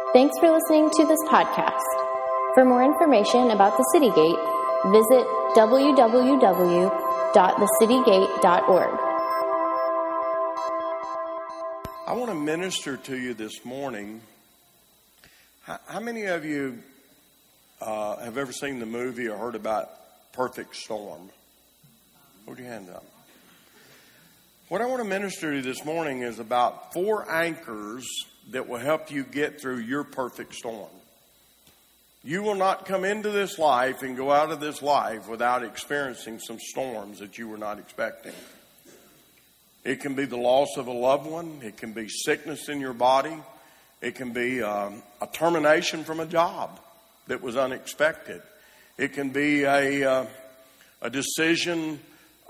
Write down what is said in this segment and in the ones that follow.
Thanks for listening to this podcast. For more information about the City Gate, visit www.thecitygate.org. I want to minister to you this morning. How many of you have ever seen the movie or heard about Perfect Storm? Hold your hands up. What I want to minister to you this morning is about 4 anchors that will help you get through your perfect storm. You will not come into this life and go out of this life without experiencing some storms that you were not expecting. It can be the loss of a loved one. It can be sickness in your body. It can be a termination from a job that was unexpected. It can be a decision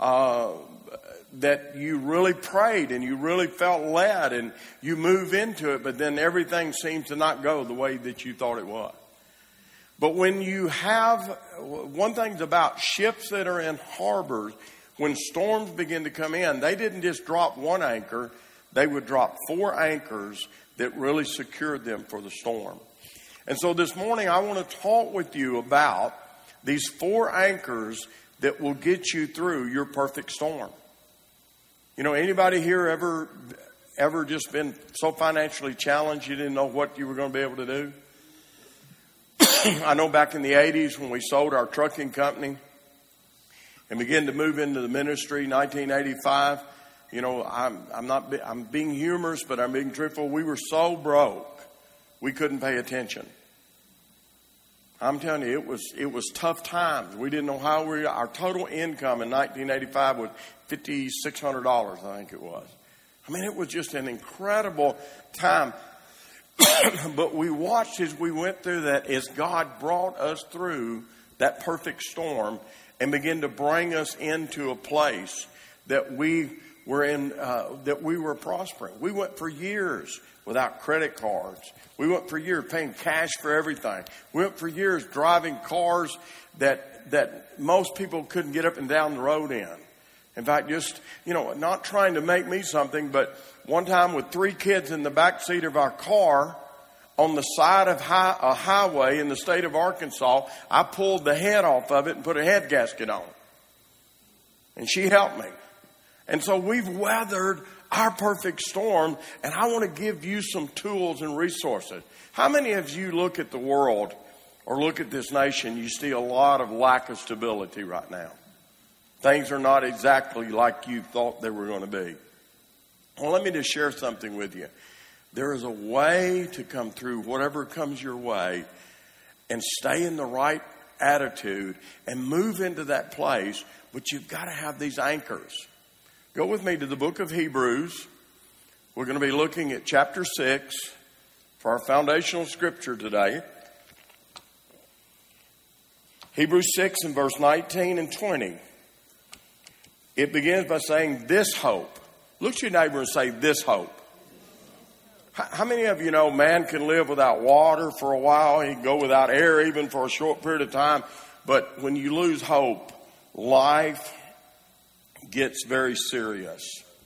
that you really prayed and you really felt led and you move into it, but then everything seems to not go the way that you thought it was. But when you have, one thing's about ships that are in harbors, when storms begin to come in, they didn't just drop 1 anchor, they would drop 4 anchors that really secured them for the storm. And so this morning I want to talk with you about these 4 anchors that will get you through your perfect storm. You know, anybody here ever just been so financially challenged you didn't know what you were going to be able to do? I know back in the 80s when we sold our trucking company and began to move into the ministry, 1985, you know, I'm being humorous, but I'm being truthful. We were so broke, we couldn't pay attention. I'm telling you, it was tough times. We didn't know how our total income in 1985 was $5,600, I think it was. I mean, it was just an incredible time. But we watched as we went through that, as God brought us through that perfect storm and began to bring us into a place that we were in, that we were prospering. We went for years without credit cards. We went for years paying cash for everything. We went for years driving cars that most people couldn't get up and down the road in. In fact, just, you know, not trying to make me something, but one time with 3 kids in the back seat of our car on the side of a highway in the state of Arkansas, I pulled the head off of it and put a head gasket on. And she helped me. And so we've weathered our perfect storm, and I want to give you some tools and resources. How many of you look at the world or look at this nation, you see a lot of lack of stability right now? Things are not exactly like you thought they were going to be. Well, let me just share something with you. There is a way to come through whatever comes your way and stay in the right attitude and move into that place, but you've got to have these anchors. Go with me to the book of Hebrews. We're going to be looking at chapter 6 for our foundational scripture today. Hebrews 6 and verse 19 and 20. It begins by saying, this hope. Look at your neighbor and say, this hope. How many of you know man can live without water for a while? He can go without air even for a short period of time. But when you lose hope, life gets very serious.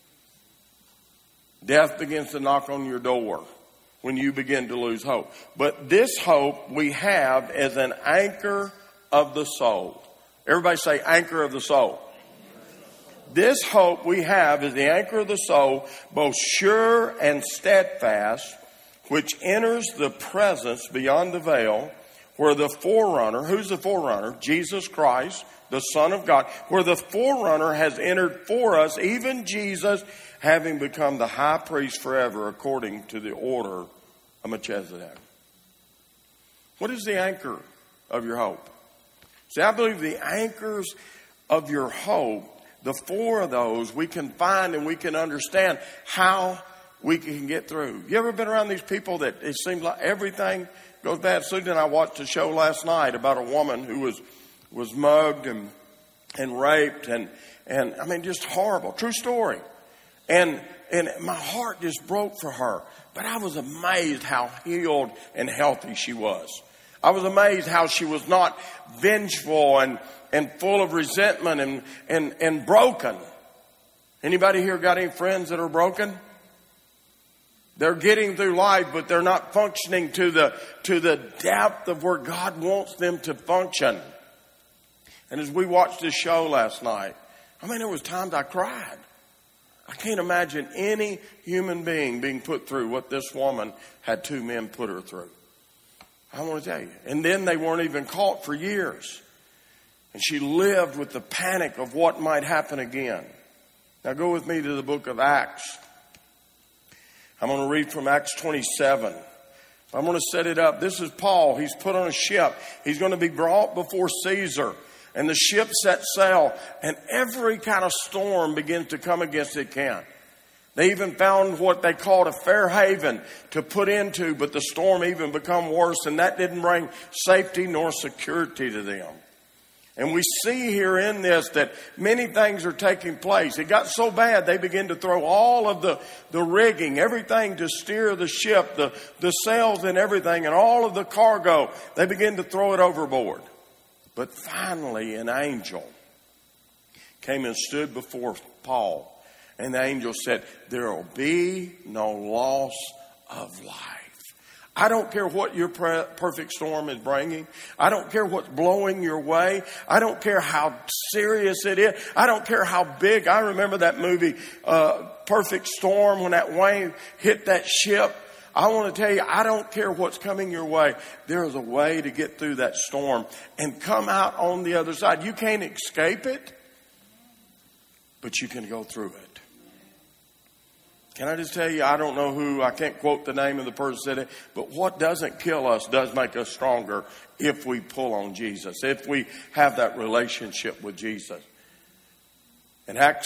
Death begins to knock on your door when you begin to lose hope. But this hope we have as an anchor of the soul. Everybody say anchor of the soul. This hope we have is the anchor of the soul, both sure and steadfast, which enters the presence beyond the veil, where the forerunner, who's the forerunner? Jesus Christ, the Son of God, where the forerunner has entered for us, even Jesus, having become the high priest forever according to the order of Melchizedek. What is the anchor of your hope? See, I believe the anchors of your hope, the 4 of those, we can find and we can understand how we can get through. You ever been around these people that it seems like everything goes bad? Susan and I watched a show last night about a woman who was mugged and raped and I mean, just horrible. True story. And my heart just broke for her. But I was amazed how healed and healthy she was. I was amazed how she was not vengeful and full of resentment and broken. Anybody here got any friends that are broken? They're getting through life, but they're not functioning to the depth of where God wants them to function. And as we watched this show last night, there was times I cried. I can't imagine any human being put through what this woman had two men put her through. I want to tell you. And then they weren't even caught for years. And she lived with the panic of what might happen again. Now go with me to the book of Acts. I'm going to read from Acts 27. I'm going to set it up. This is Paul. He's put on a ship. He's going to be brought before Caesar. And the ship set sail. And every kind of storm begins to come against it can. They even found what they called a fair haven to put into. But the storm even become worse. And that didn't bring safety nor security to them. And we see here in this that many things are taking place. It got so bad they began to throw all of the rigging, everything to steer the ship, the sails and everything, and all of the cargo. They began to throw it overboard. But finally an angel came and stood before Paul. And the angel said, there will be no loss of life. I don't care what your perfect storm is bringing. I don't care what's blowing your way. I don't care how serious it is. I don't care how big. I remember that movie, Perfect Storm, when that wave hit that ship. I want to tell you, I don't care what's coming your way. There is a way to get through that storm and come out on the other side. You can't escape it, but you can go through it. Can I just tell you, I don't know who, I can't quote the name of the person who said it, but what doesn't kill us does make us stronger if we pull on Jesus, if we have that relationship with Jesus. In Acts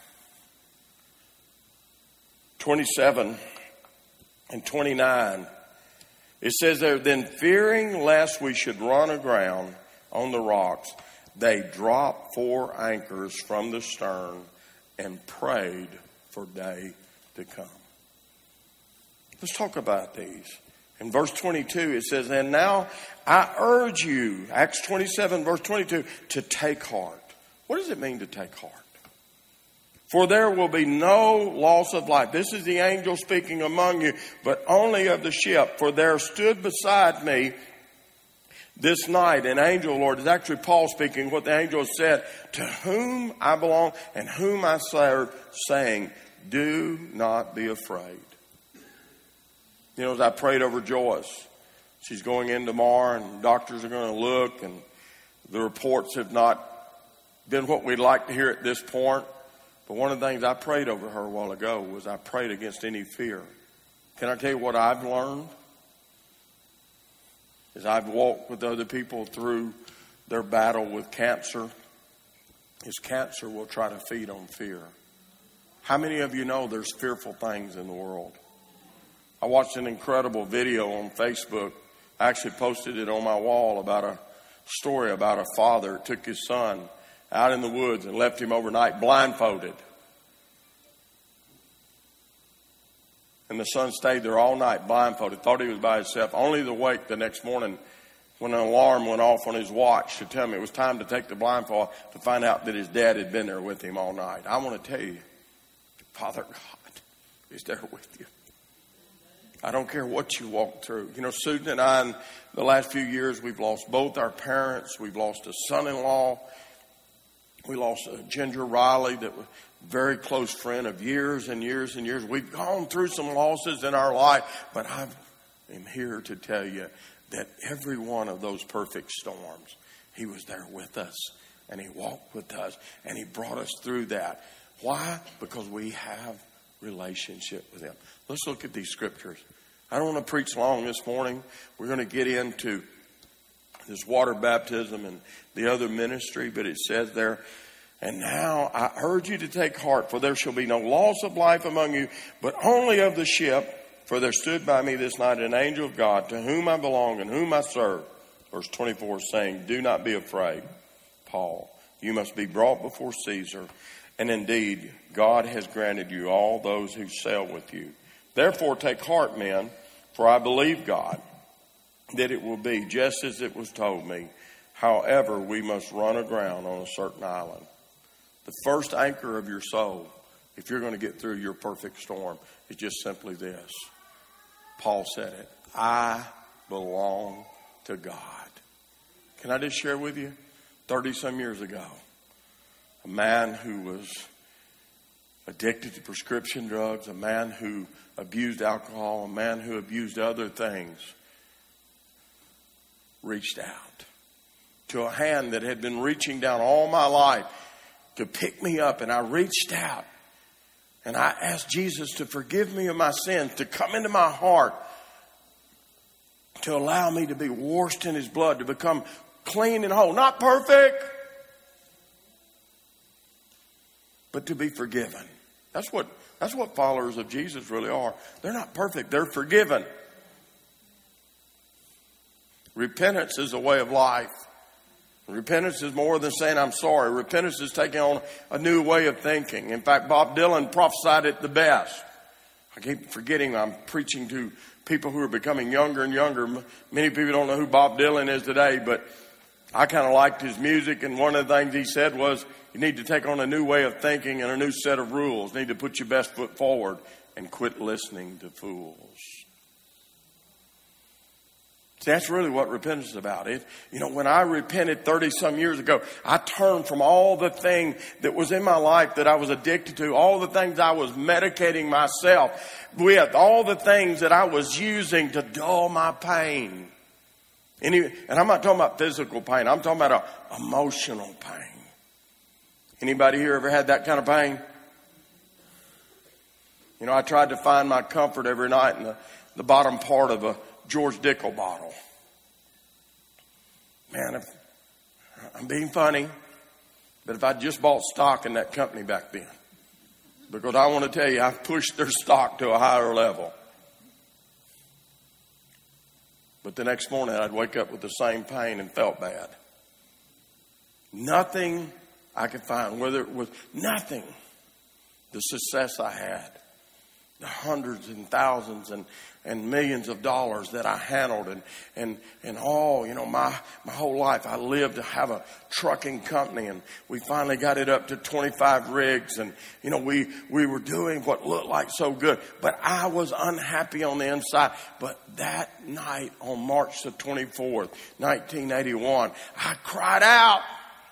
27 and 29, it says there, then fearing lest we should run aground on the rocks, they dropped 4 anchors from the stern and prayed for day to come. Let's talk about these. In verse 22 it says, and now I urge you, Acts 27 verse 22, to take heart. What does it mean to take heart? For there will be no loss of life. This is the angel speaking among you, but only of the ship. For there stood beside me this night an angel, Lord. It's actually Paul speaking what the angel said, to whom I belong and whom I serve, saying, do not be afraid. You know, as I prayed over Joyce, she's going in tomorrow and doctors are going to look and the reports have not been what we'd like to hear at this point. But one of the things I prayed over her a while ago was I prayed against any fear. Can I tell you what I've learned? As I've walked with other people through their battle with cancer, is cancer will try to feed on fear. How many of you know there's fearful things in the world? I watched an incredible video on Facebook. I actually posted it on my wall about a story about a father who took his son out in the woods and left him overnight blindfolded. And the son stayed there all night blindfolded, thought he was by himself, only to wake the next morning when an alarm went off on his watch to tell him it was time to take the blindfold to find out that his dad had been there with him all night. I want to tell you, Father God is there with you. I don't care what you walk through. You know, Susan and I, in the last few years, we've lost both our parents. We've lost a son-in-law. We lost Ginger Riley, that was a very close friend of years and years and years. We've gone through some losses in our life, but I am here to tell you that every one of those perfect storms, He was there with us, and He walked with us, and He brought us through that. Why? Because we have relationship with Him. Let's look at these scriptures. I don't want to preach long this morning. We're going to get into this water baptism and the other ministry, but it says there, and now I urge you to take heart, for there shall be no loss of life among you, but only of the ship. For there stood by me this night an angel of God, to whom I belong and whom I serve. Verse 24 saying, do not be afraid, Paul. You must be brought before Caesar. And indeed, God has granted you all those who sail with you. Therefore, take heart, men, for I believe God, that it will be just as it was told me. However, we must run aground on a certain island. The first anchor of your soul, if you're going to get through your perfect storm, is just simply this. Paul said it. I belong to God. Can I just share with you? 30-some years ago, a man who was addicted to prescription drugs, a man who abused alcohol, a man who abused other things, reached out to a hand that had been reaching down all my life to pick me up. And I reached out and I asked Jesus to forgive me of my sins, to come into my heart, to allow me to be washed in his blood, to become clean and whole. Not perfect, but to be forgiven. That's what followers of Jesus really are. They're not perfect. They're forgiven. Repentance is a way of life. Repentance is more than saying I'm sorry. Repentance is taking on a new way of thinking. In fact, Bob Dylan prophesied it the best. I keep forgetting I'm preaching to people who are becoming younger and younger. Many people don't know who Bob Dylan is today, but I kind of liked his music. And one of the things he said was, you need to take on a new way of thinking and a new set of rules. You need to put your best foot forward and quit listening to fools. That's really what repentance is about. When I repented 30-some years ago, I turned from all the thing that was in my life that I was addicted to, all the things I was medicating myself with, all the things that I was using to dull my pain. And I'm not talking about physical pain. I'm talking about emotional pain. Anybody here ever had that kind of pain? I tried to find my comfort every night in the bottom part of a George Dickel bottle. Man, I'm being funny, but if I just bought stock in that company back then, because I want to tell you, I've pushed their stock to a higher level. But the next morning I'd wake up with the same pain and felt bad. Nothing I could find, whether it was nothing, the success I had, the hundreds and thousands and millions of dollars that I handled and all, my whole life I lived to have a trucking company, and we finally got it up to 25 rigs, and we were doing what looked like so good, but I was unhappy on the inside. But that night on March the 24th, 1981, I cried out.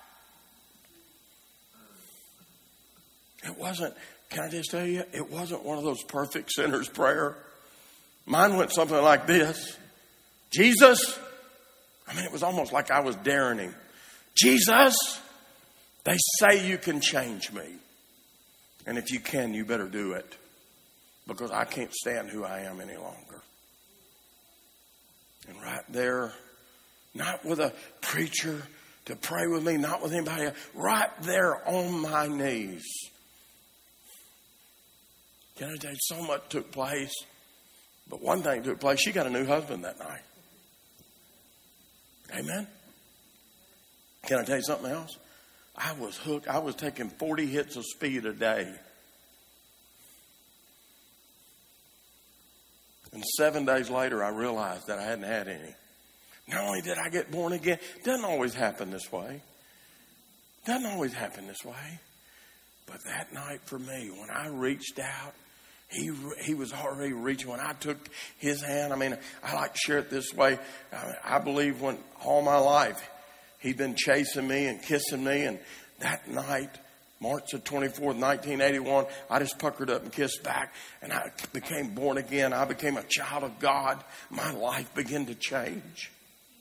It wasn't, can I just tell you, it wasn't one of those perfect sinner's prayer. Mine went something like this. Jesus, it was almost like I was daring him. Jesus, they say you can change me. And if you can, you better do it. Because I can't stand who I am any longer. And right there, not with a preacher to pray with me, not with anybody else, right there on my knees. Can I tell you, so much took place. But one thing took place. She got a new husband that night. Amen? Can I tell you something else? I was hooked. I was taking 40 hits of speed a day. And 7 days later, I realized that I hadn't had any. Not only did I get born again, it doesn't always happen this way. Doesn't always happen this way. But that night for me, when I reached out, he was already reaching. When I took his hand, I like to share it this way. I believe when all my life he'd been chasing me and kissing me. And that night, March the 24th, 1981, I just puckered up and kissed back. And I became born again. I became a child of God. My life began to change.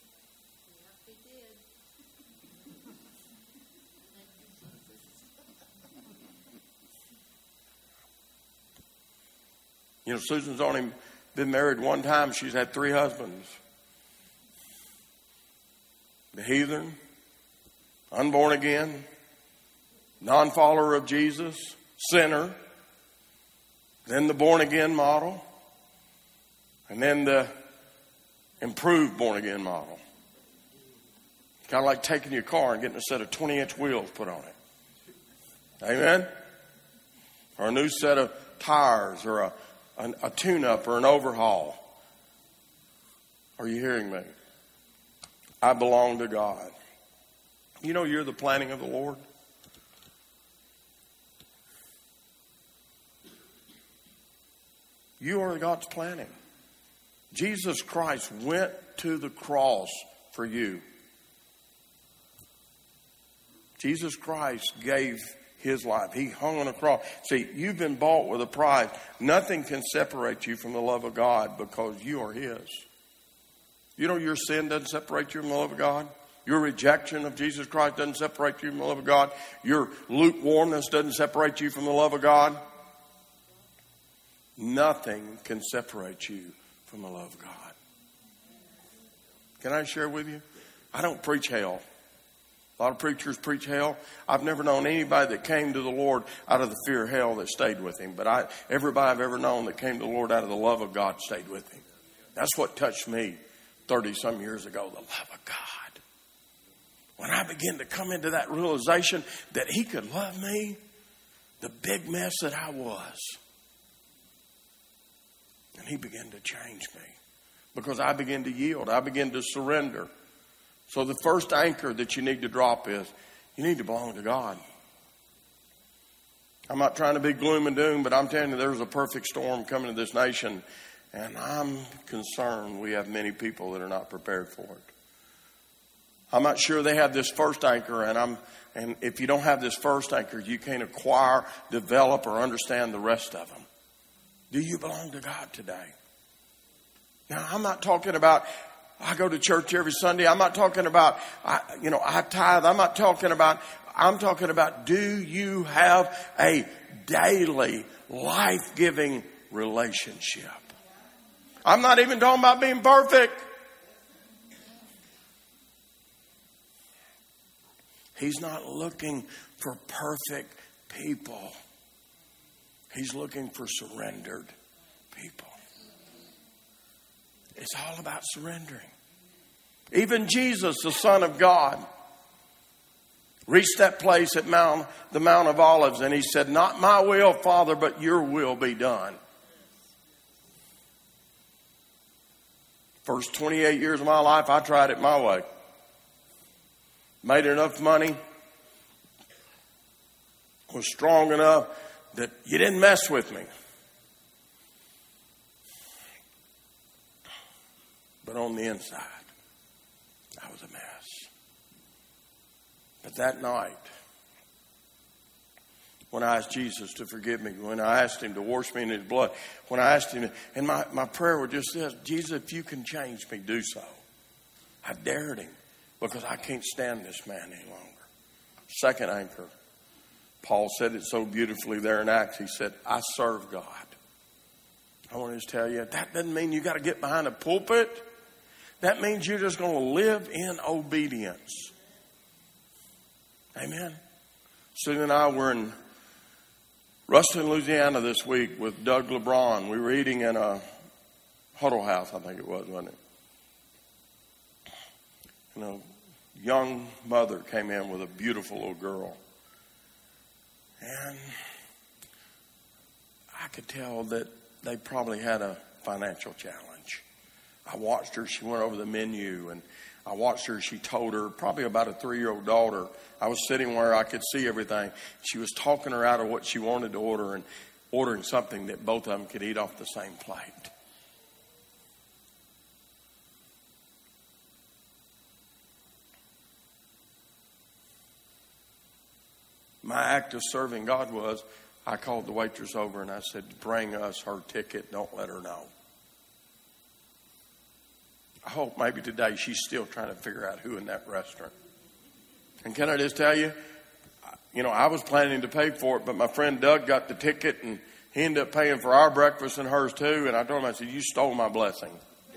Susan's only been married one time. She's had 3 husbands. The heathen, unborn again, non-follower of Jesus, sinner, then the born again model, and then the improved born again model. Kind of like taking your car and getting a set of 20-inch wheels put on it. Amen? Or a new set of tires, or a tune-up or an overhaul. Are you hearing me? I belong to God. You're the planning of the Lord. You are God's planning. Jesus Christ went to the cross for you. Jesus Christ gave his life. He hung on a cross. See, you've been bought with a price. Nothing can separate you from the love of God because you are his. You know your sin doesn't separate you from the love of God. Your rejection of Jesus Christ doesn't separate you from the love of God. Your lukewarmness doesn't separate you from the love of God. Nothing can separate you from the love of God. Can I share with you? I don't preach hell. A lot of preachers preach hell. I've never known anybody that came to the Lord out of the fear of hell that stayed with him. But everybody I've ever known that came to the Lord out of the love of God stayed with him. That's what touched me 30-some years ago, the love of God. When I began to come into that realization that he could love me, the big mess that I was. And he began to change me because I began to yield. I began to surrender. So the first anchor that you need to drop is you need to belong to God. I'm not trying to be gloom and doom, but I'm telling you there's a perfect storm coming to this nation. And I'm concerned we have many people that are not prepared for it. I'm not sure they have this first anchor, and if you don't have this first anchor, you can't acquire, develop, or understand the rest of them. Do you belong to God today? Now, I'm not talking about I go to church every Sunday. I'm not talking about I tithe. I'm talking about do you have a daily, life-giving relationship? I'm not even talking about being perfect. He's not looking for perfect people. He's looking for surrendered people. It's all about surrendering. Even Jesus, the Son of God, reached that place at the Mount of Olives, and he said, "Not my will, Father, but your will be done." First 28 years of my life, I tried it my way. Made enough money, was strong enough that you didn't mess with me. But on the inside, I was a mess. But that night, when I asked Jesus to forgive me, when I asked him to wash me in his blood, when I asked him, and my prayer was just this: Jesus, if you can change me, do so. I dared him because I can't stand this man any longer. Second anchor. Paul said it so beautifully there in Acts. He said, I serve God. I want to just tell you, that doesn't mean you got to get behind a pulpit. That means you're just going to live in obedience. Amen. Sue and I were in Ruston, Louisiana this week with Doug LeBron. We were eating in a Huddle House, I think it was, wasn't it? You know, young mother came in with a beautiful little girl. And I could tell that they probably had a financial challenge. I watched her. She went over the menu, and I watched her. She told her, probably about a 3-year-old daughter. I was sitting where I could see everything. She was talking her out of what she wanted to order and ordering something that both of them could eat off the same plate. My act of serving God was, I called the waitress over and I said, bring us her ticket. Don't let her know. I hope maybe today she's still trying to figure out who in that restaurant. And can I just tell you, I was planning to pay for it, but my friend Doug got the ticket and he ended up paying for our breakfast and hers too. And I told him, I said, you stole my blessing.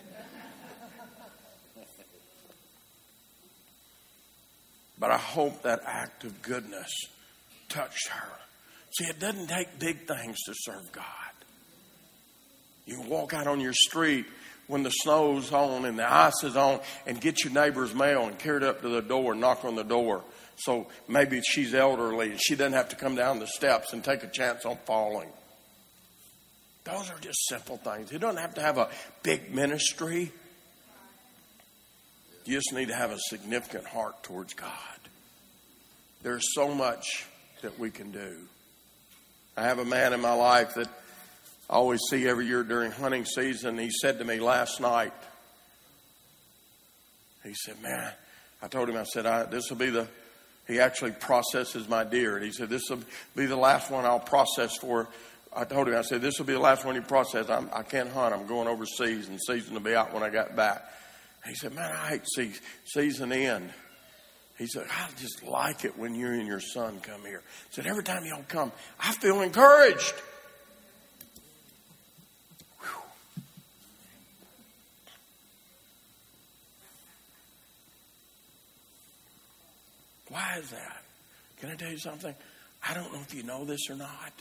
But I hope that act of goodness touched her. See, it doesn't take big things to serve God. You can walk out on your street when the snow's on and the ice is on and get your neighbor's mail and carry it up to the door and knock on the door. So maybe she's elderly and she doesn't have to come down the steps and take a chance on falling. Those are just simple things. You don't have to have a big ministry. You just need to have a significant heart towards God. There's so much that we can do. I have a man in my life that I always see every year during hunting season. He said to me last night, he said, man, I told him, I said, this will be he actually processes my deer. And he said, this will be the last one I'll process for. I told him, I said, this will be the last one you process. I can't hunt. I'm going overseas, and season will be out when I got back. He said, man, I hate to see season end. He said, I just like it when you and your son come here. He said, every time y'all come, I feel encouraged. Whew. Why is that? Can I tell you something? I don't know if you know this or not.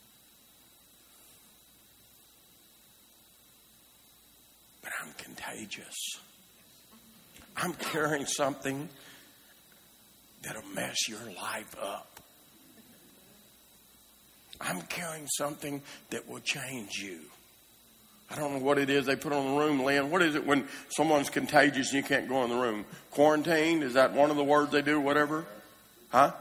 But I'm contagious. I'm carrying something that'll mess your life up. I'm carrying something that will change you. I don't know what it is they put on the room, Lynn. What is it when someone's contagious and you can't go in the room? Quarantine? Is that one of the words they do? Whatever? Huh?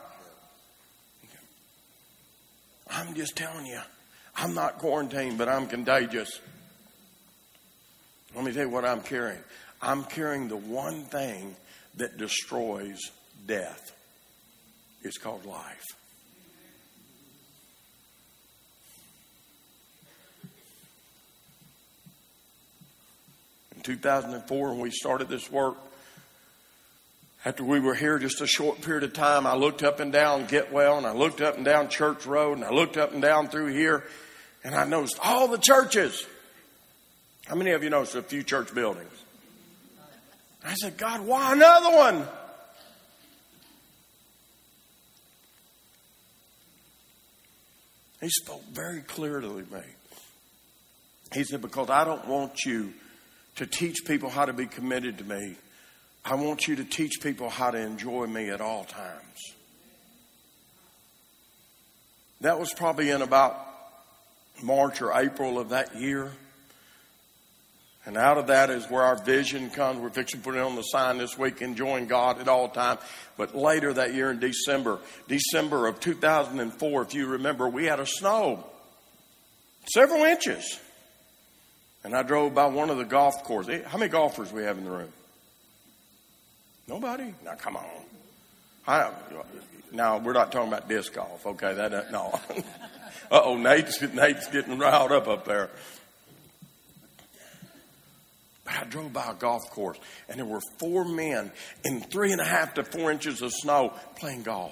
I'm just telling you. I'm not quarantined, but I'm contagious. Let me tell you what I'm carrying. I'm carrying the one thing that destroys death. It's called life. In 2004, when we started this work, after we were here just a short period of time, I looked up and down Getwell, and I looked up and down Church Road, and I looked up and down through here, and I noticed all the churches. How many of you noticed a few church buildings? I said, God, why another one? He spoke very clearly to me. He said, because I don't want you to teach people how to be committed to me. I want you to teach people how to enjoy me at all times. That was probably in about March or April of that year. And out of that is where our vision comes. We're fixing to put it on the sign this week, enjoying God at all times. But later that year in December of 2004, if you remember, we had a snow. Several inches. And I drove by one of the golf courses. How many golfers we have in the room? Nobody? Now, come on. Now, we're not talking about disc golf. Okay, no. Uh-oh, Nate's getting riled up there. I drove by a golf course, and there were 4 men in 3.5 to 4 inches of snow playing golf.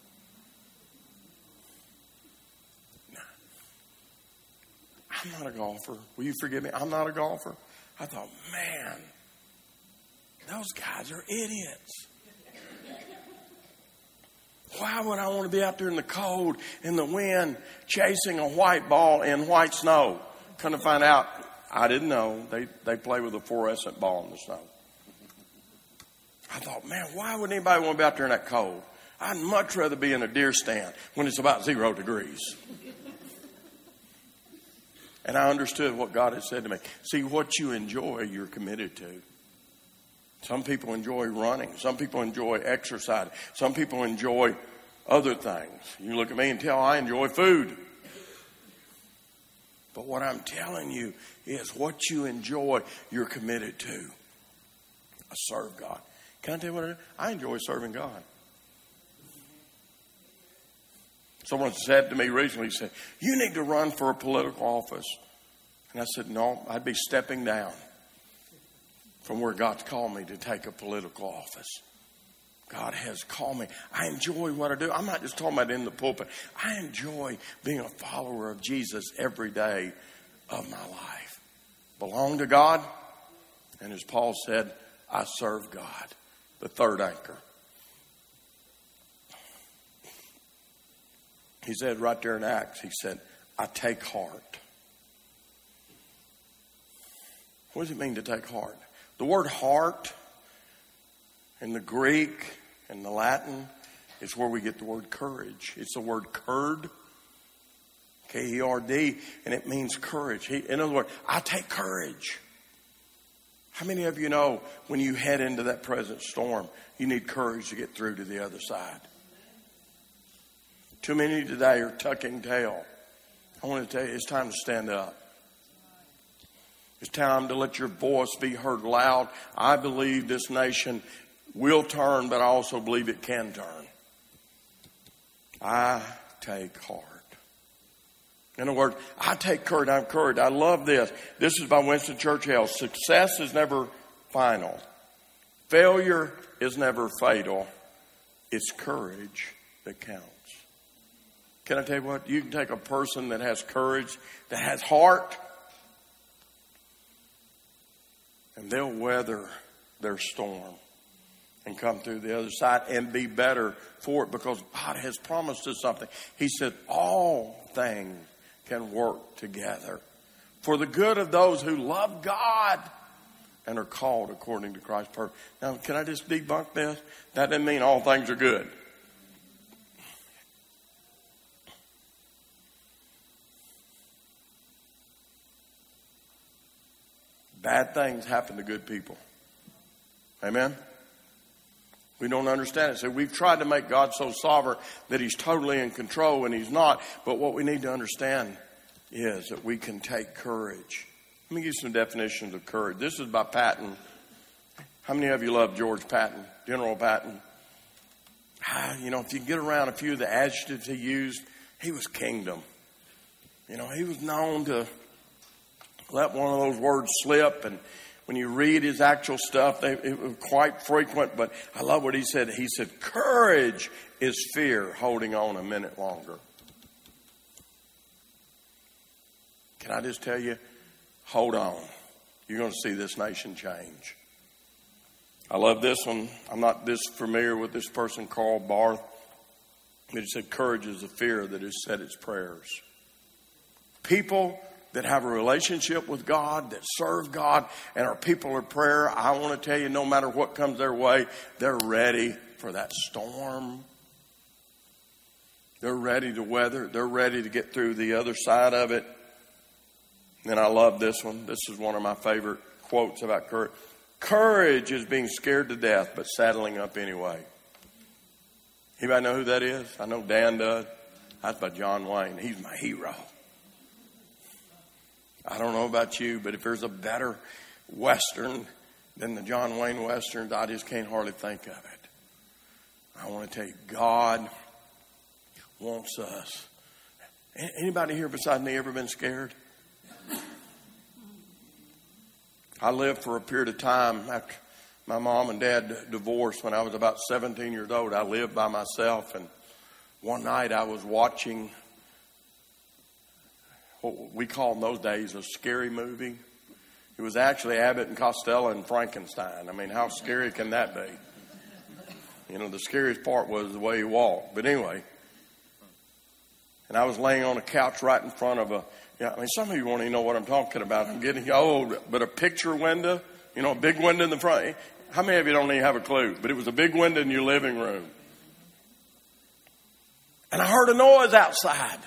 Now, I'm not a golfer. Will you forgive me? I'm not a golfer. I thought, man, those guys are idiots. Why would I want to be out there in the cold, in the wind, chasing a white ball in white snow? Come to find out, I didn't know. They play with a fluorescent ball in the snow. I thought, man, why would anybody want to be out there in that cold? I'd much rather be in a deer stand when it's about 0 degrees. And I understood what God had said to me. See, what you enjoy, you're committed to. Some people enjoy running. Some people enjoy exercise. Some people enjoy other things. You look at me and tell I enjoy food. But what I'm telling you is what you enjoy, you're committed to. I serve God. Can I tell you what I do? I enjoy serving God. Someone said to me recently, said, you need to run for a political office. And I said, no, I'd be stepping down from where God's called me to take a political office. God has called me. I enjoy what I do. I'm not just talking about in the pulpit. I enjoy being a follower of Jesus every day of my life. Belong to God. And as Paul said, I serve God. The third anchor. He said right there in Acts, he said, I take heart. What does it mean to take heart? The word heart in the Greek and the Latin is where we get the word courage. It's the word curd, K-E-R-D, and it means courage. In other words, I take courage. How many of you know when you head into that present storm, you need courage to get through to the other side? Too many today are tucking tail. I want to tell you, it's time to stand up. It's time to let your voice be heard loud. I believe this nation will turn, but I also believe it can turn. I take heart. In other words, I take courage. I'm courage. I love this. This is by Winston Churchill. Success is never final. Failure is never fatal. It's courage that counts. Can I tell you what? You can take a person that has courage, that has heart, and they'll weather their storm and come through the other side and be better for it, because God has promised us something. He said all things can work together for the good of those who love God and are called according to Christ's purpose. Now, can I just debunk this? That doesn't mean all things are good. Bad things happen to good people. Amen? We don't understand it. So we've tried to make God so sovereign that He's totally in control, and He's not. But what we need to understand is that we can take courage. Let me give you some definitions of courage. This is by Patton. How many of you love George Patton, General Patton? If you get around a few of the adjectives he used, he was kingdom. He was known to let one of those words slip, and when you read his actual stuff, it was quite frequent, but I love what he said. He said, courage is fear holding on a minute longer. Can I just tell you, hold on. You're going to see this nation change. I love this one. I'm not this familiar with this person, Karl Barth, but he said, courage is the fear that has said its prayers. People that have a relationship with God, that serve God, and are people of prayer, I want to tell you, no matter what comes their way, they're ready for that storm. They're ready to weather. They're ready to get through the other side of it. And I love this one. This is one of my favorite quotes about courage. Courage is being scared to death, but saddling up anyway. Anybody know who that is? I know Dan does. That's by John Wayne. He's my hero. I don't know about you, but if there's a better Western than the John Wayne Westerns, I just can't hardly think of it. I want to tell you, God wants us. Anybody here besides me ever been scared? I lived for a period of time after my mom and dad divorced when I was about 17 years old. I lived by myself, and one night I was watching what we called in those days a scary movie. It was actually Abbott and Costello and Frankenstein. I mean, how scary can that be? The scariest part was the way he walked. But anyway, and I was laying on a couch right in front of some of you won't even know what I'm talking about. I'm getting old, but a picture window, a big window in the front. How many of you don't even have a clue? But it was a big window in your living room. And I heard a noise outside.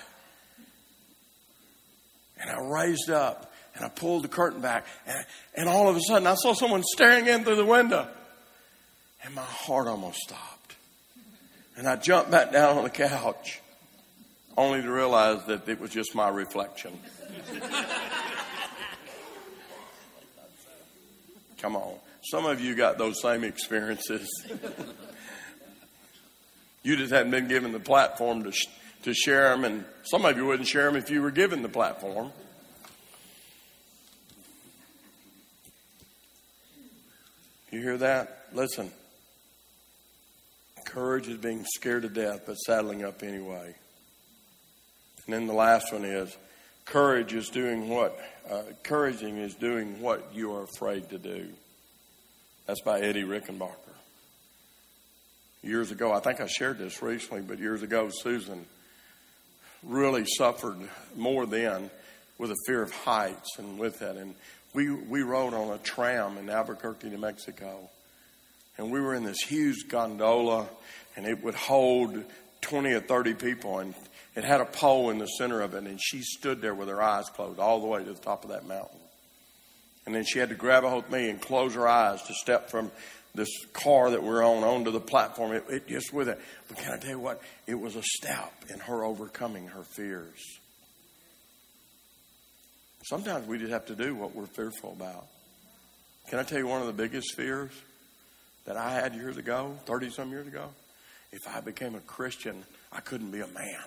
And I raised up and I pulled the curtain back. And all of a sudden I saw someone staring in through the window. And my heart almost stopped. And I jumped back down on the couch, only to realize that it was just my reflection. Come on. Some of you got those same experiences. You just hadn't been given the platform to share them, and some of you wouldn't share them if you were given the platform. You hear that? Listen. Courage is being scared to death, but saddling up anyway. And then the last one is, courage is doing what? Encouraging is doing what you are afraid to do. That's by Eddie Rickenbacker. Years ago, I think I shared this recently, but years ago, Susan really suffered more then with a fear of heights and with that. And we rode on a tram in Albuquerque, New Mexico. And we were in this huge gondola, and it would hold 20 or 30 people. And it had a pole in the center of it, and she stood there with her eyes closed all the way to the top of that mountain. And then she had to grab a hold of me and close her eyes to step from this car that we're on onto the platform. It just with it. But can I tell you what? It was a step in her overcoming her fears. Sometimes we just have to do what we're fearful about. Can I tell you one of the biggest fears that I had years ago, 30-some years ago? If I became a Christian, I couldn't be a man.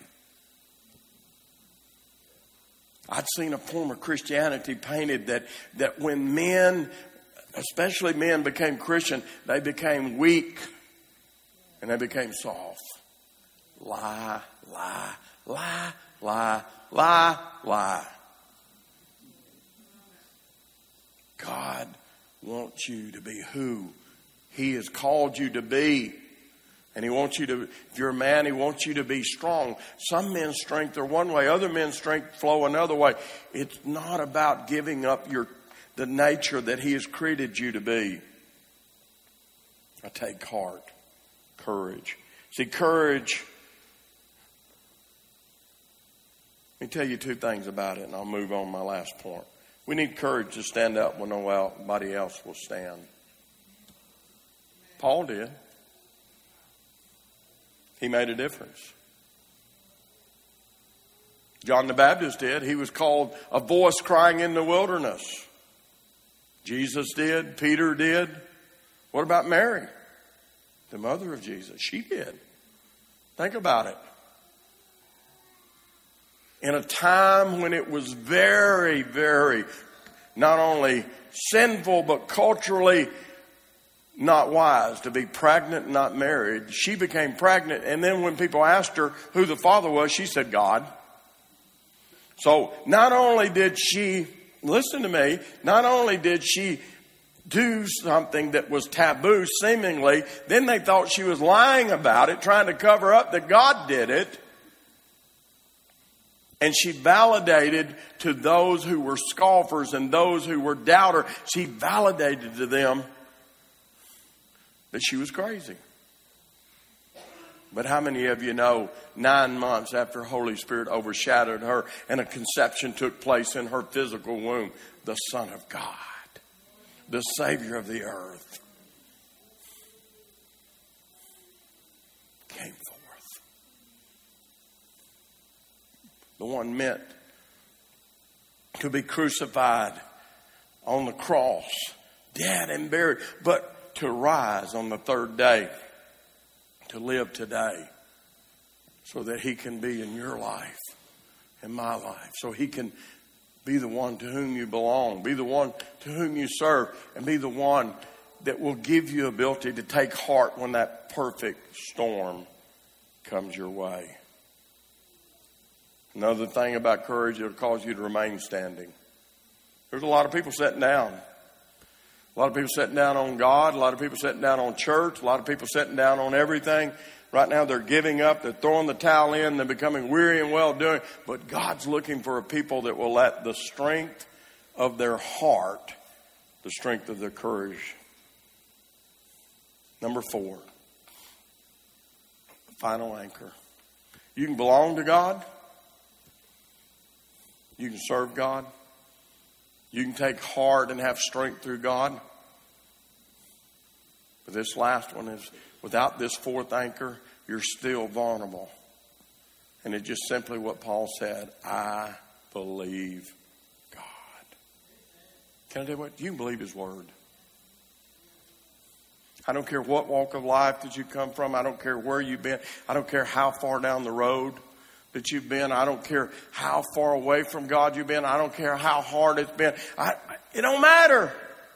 I'd seen a form of Christianity painted that when men, especially men, became Christian, they became weak and they became soft. Lie, lie, lie, lie, lie, lie. God wants you to be who He has called you to be. And He wants you to, if you're a man, He wants you to be strong. Some men's strength are one way, other men's strength flow another way. It's not about giving up the nature that He has created you to be. I take heart, courage. See, courage, let me tell you two things about it, and I'll move on to my last point. We need courage to stand up when nobody else will stand. Paul did. He made a difference. John the Baptist did. He was called a voice crying in the wilderness. Jesus did. Peter did. What about Mary, the mother of Jesus? She did. Think about it. In a time when it was very, very, not only sinful, but culturally not wise to be pregnant and not married, she became pregnant. And then when people asked her who the father was, she said, God. So not only did she, listen to me, not only did she do something that was taboo seemingly, then they thought she was lying about it, trying to cover up that God did it. And she validated to those who were scoffers and those who were doubters, she validated to them that she was crazy. But how many of you know 9 months after Holy Spirit overshadowed her and a conception took place in her physical womb, the Son of God, the Savior of the earth, came forth. The one meant to be crucified on the cross, dead and buried, but to rise on the third day, to live today, so that He can be in your life, in my life, so He can be the one to whom you belong, be the one to whom you serve, and be the one that will give you ability to take heart when that perfect storm comes your way. Another thing about courage, it'll cause you to remain standing. There's a lot of people sitting down. A lot of people sitting down on God. A lot of people sitting down on church. A lot of people sitting down on everything. Right now they're giving up. They're throwing the towel in. They're becoming weary and well-doing. But God's looking for a people that will let the strength of their heart, the strength of their courage. Number 4, final anchor. You can belong to God. You can serve God. You can take heart and have strength through God. But this last one is, without this fourth anchor, you're still vulnerable. And it's just simply what Paul said, I believe God. Can I tell you what? You can believe His Word. I don't care what walk of life that you come from. I don't care where you've been. I don't care how far down the road that you've been. I don't care how far away from God you've been. I don't care how hard it's been. It don't matter.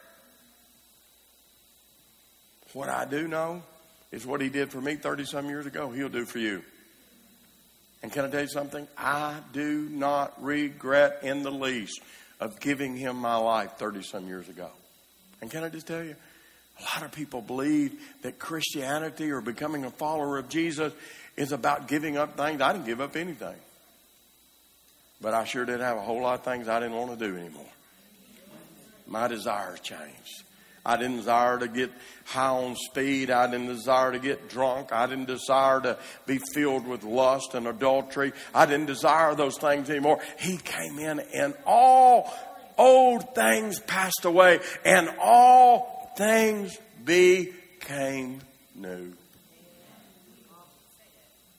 What I do know is what He did for me 30-some years ago, He'll do for you. And can I tell you something? I do not regret in the least of giving Him my life 30-some years ago. And can I just tell you, a lot of people believe that Christianity or becoming a follower of Jesus is about giving up things. I didn't give up anything. But I sure did have a whole lot of things I didn't want to do anymore. My desires changed. I didn't desire to get high on speed. I didn't desire to get drunk. I didn't desire to be filled with lust and adultery. I didn't desire those things anymore. He came in and all old things passed away and all things became new.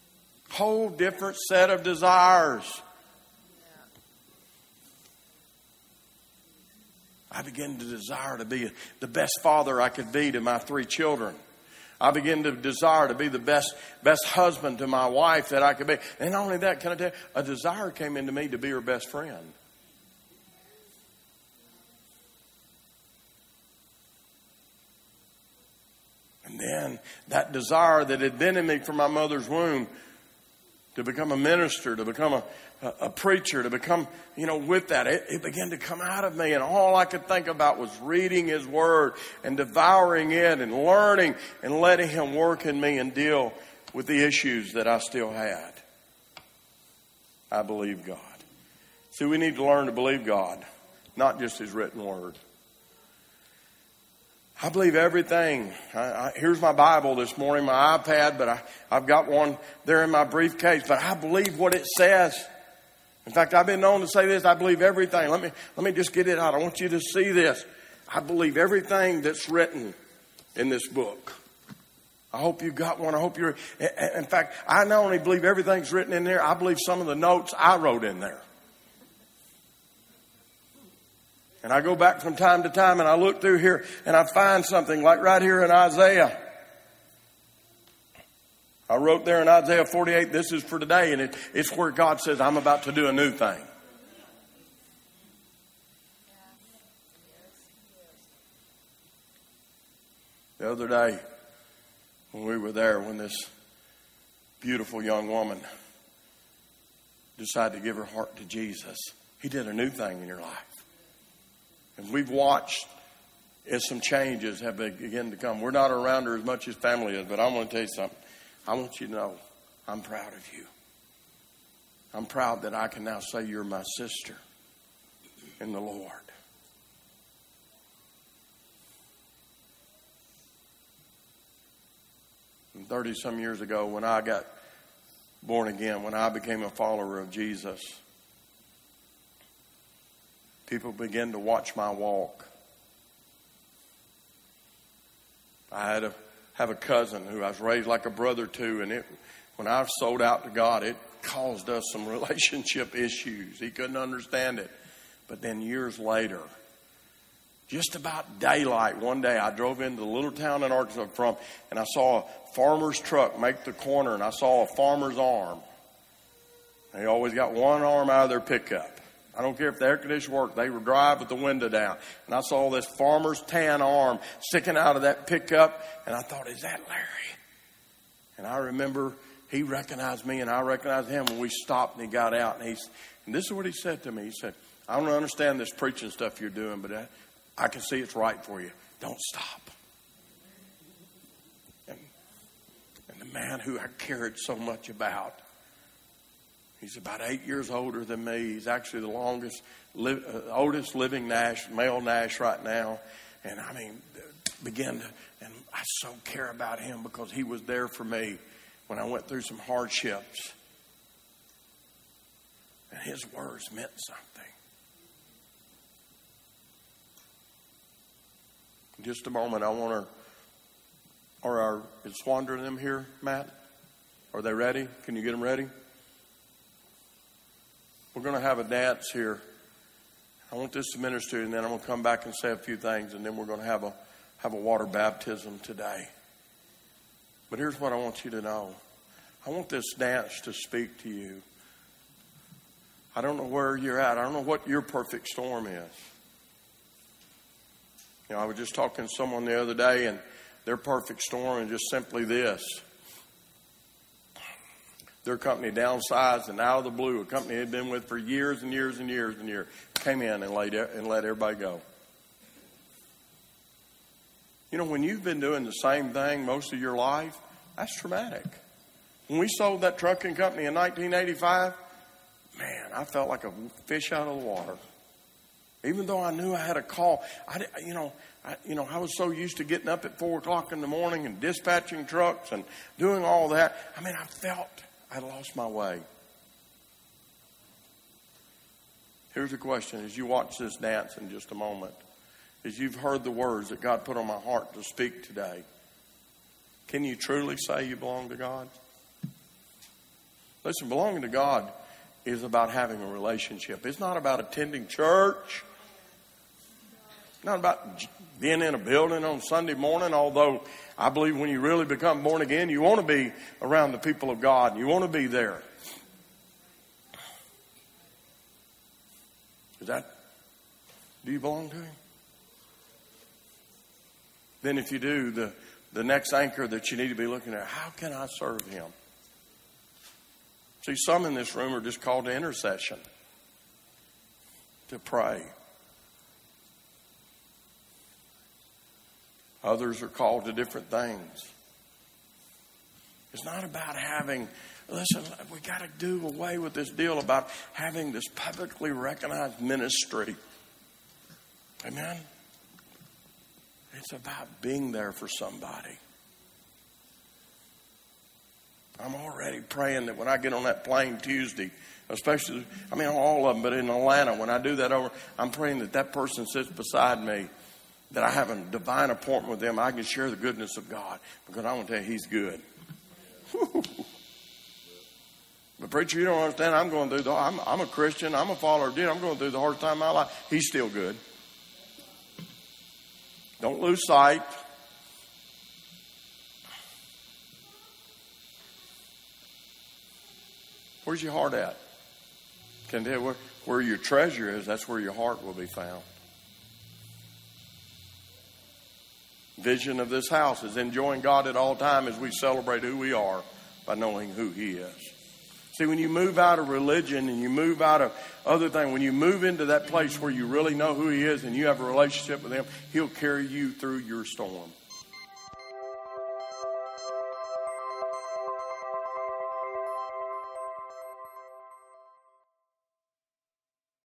Whole different set of desires. I began to desire to be the best father I could be to my 3 children. I began to desire to be the best husband to my wife that I could be. And not only that, can I tell you, a desire came into me to be her best friend. And then that desire that had been in me from my mother's womb to become a minister, to become a preacher, to become, with that, it began to come out of me. And all I could think about was reading His Word and devouring it and learning and letting Him work in me and deal with the issues that I still had. I believe God. See, we need to learn to believe God, not just His written Word. I believe everything. Here's my Bible this morning, my iPad, but I've got one there in my briefcase. But I believe what it says. In fact, I've been known to say this. I believe everything. Let me just get it out. I want you to see this. I believe everything that's written in this book. I hope you got one. I hope you're. In fact, I not only believe everything's written in there, I believe some of the notes I wrote in there. And I go back from time to time and I look through here and I find something like right here in Isaiah. I wrote there in Isaiah 48, this is for today. And it's where God says, I'm about to do a new thing. The other day when we were there, when this beautiful young woman decided to give her heart to Jesus, He did a new thing in your life. And we've watched as some changes have begun to come. We're not around her as much as family is, but I want to tell you something. I want you to know I'm proud of you. I'm proud that I can now say you're my sister in the Lord. And 30-some years ago, when I got born again, when I became a follower of Jesus, people began to watch my walk. I had have a cousin who I was raised like a brother to, and when I sold out to God, it caused us some relationship issues. He couldn't understand it. But then years later, just about daylight, one day I drove into the little town in Arkansas I'm from, and I saw a farmer's truck make the corner, and I saw a farmer's arm. They always got one arm out of their pickup. I don't care if the air conditioner worked. They would drive with the window down. And I saw this farmer's tan arm sticking out of that pickup. And I thought, is that Larry? And I remember he recognized me and I recognized him when we stopped and he got out. And this is what he said to me. He said, I don't understand this preaching stuff you're doing, but I can see it's right for you. Don't stop. And the man who I cared so much about, he's about 8 years older than me. He's actually the oldest living male Nash right now. And and I so care about him because he was there for me when I went through some hardships. And his words meant something. In just a moment, I want is Swander and them here, Matt? Are they ready? Can you get them ready? We're going to have a dance here. I want this to minister, and then I'm going to come back and say a few things, and then we're going to have a water baptism today. But here's what I want you to know. I want this dance to speak to you. I don't know where you're at. I don't know what your perfect storm is. I was just talking to someone the other day, and their perfect storm is just simply this. Their company downsized, and out of the blue, a company they'd been with for years and years and years and years, came in and let everybody go. When you've been doing the same thing most of your life, that's traumatic. When we sold that trucking company in 1985, man, I felt like a fish out of the water. Even though I knew I had a call, I was so used to getting up at 4 o'clock in the morning and dispatching trucks and doing all that. I felt I lost my way. Here's the question as you watch this dance in just a moment. As you've heard the words that God put on my heart to speak today, can you truly say you belong to God? Listen, belonging to God is about having a relationship. It's not about attending church. Not about being in a building on Sunday morning, although I believe when you really become born again, you want to be around the people of God. You want to be there. Do you belong to Him? Then if you do, the next anchor that you need to be looking at, how can I serve Him? See, some in this room are just called to intercession, to pray. Others are called to different things. It's not about listen, we got to do away with this deal about having this publicly recognized ministry. Amen? It's about being there for somebody. I'm already praying that when I get on that plane Tuesday, especially, all of them, but in Atlanta, when I do that I'm praying that person sits beside me, that I have a divine appointment with them. I can share the goodness of God, because I want to tell you, He's good. But preacher, you don't understand. I'm going through I'm a Christian. I'm a follower of Jesus. I'm going through the hardest time of my life. He's still good. Don't lose sight. Where's your heart at? Can I tell you where your treasure is, that's where your heart will be found. Vision of this house is enjoying God at all times as we celebrate who we are by knowing who He is. See, when you move out of religion and you move out of other things, when you move into that place where you really know who He is and you have a relationship with Him, He'll carry you through your storm.